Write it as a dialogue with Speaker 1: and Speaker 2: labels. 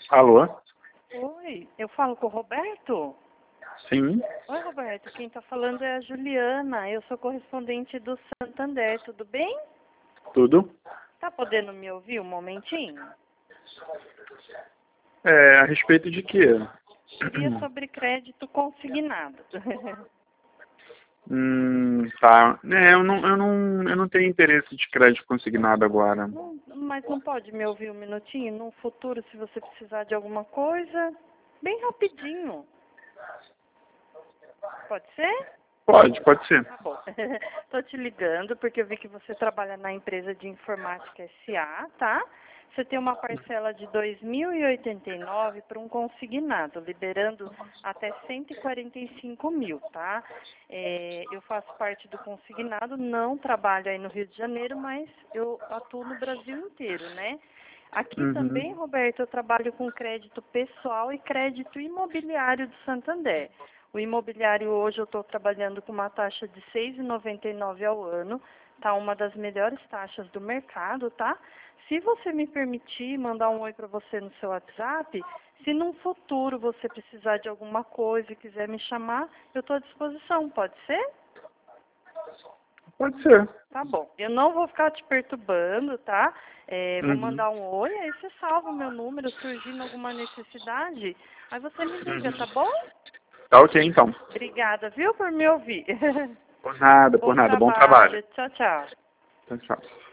Speaker 1: Alô?
Speaker 2: Oi, eu falo com o Roberto?
Speaker 1: Sim,
Speaker 2: Oi, Roberto, quem está falando é a Juliana. Eu sou correspondente do Santander, tudo bem?
Speaker 1: tudo.
Speaker 2: Tá podendo me ouvir um momentinho?
Speaker 1: A respeito de quê?
Speaker 2: Seria sobre crédito consignado.
Speaker 1: Tá. Eu não tenho interesse de crédito consignado agora.
Speaker 2: Mas não pode me ouvir um minutinho? No futuro, se você precisar de alguma coisa, bem rapidinho. Pode ser?
Speaker 1: Pode ser.
Speaker 2: Tá bom. Tô te ligando porque eu vi que você trabalha na empresa de informática SA, tá? Você tem uma parcela de R$ 2.089 para um consignado, liberando até 145 mil, tá? Eu faço parte do consignado, não trabalho aí no Rio de Janeiro, mas eu atuo no Brasil inteiro, né? Aqui também,
Speaker 1: Uhum.
Speaker 2: Roberto, eu trabalho com crédito pessoal e crédito imobiliário do Santander. O imobiliário hoje eu estou trabalhando com uma taxa de R$ 6,99 ao ano, tá? Uma das melhores taxas do mercado, tá? Se você me permitir mandar um oi para você no seu WhatsApp, se num futuro você precisar de alguma coisa e quiser me chamar, eu estou à disposição, pode ser?
Speaker 1: Pode ser.
Speaker 2: Tá bom. Eu não vou ficar te perturbando, tá? Vou
Speaker 1: Uhum.
Speaker 2: mandar um oi, aí você salva o meu número, surgindo alguma necessidade, aí você me liga, tá
Speaker 1: Uhum.
Speaker 2: bom?
Speaker 1: Tá ok, então.
Speaker 2: Obrigada, viu, por me ouvir.
Speaker 1: Por nada, por
Speaker 2: Bom
Speaker 1: nada. Bom trabalho.
Speaker 2: trabalho. Tchau, tchau.
Speaker 1: Tchau, tchau.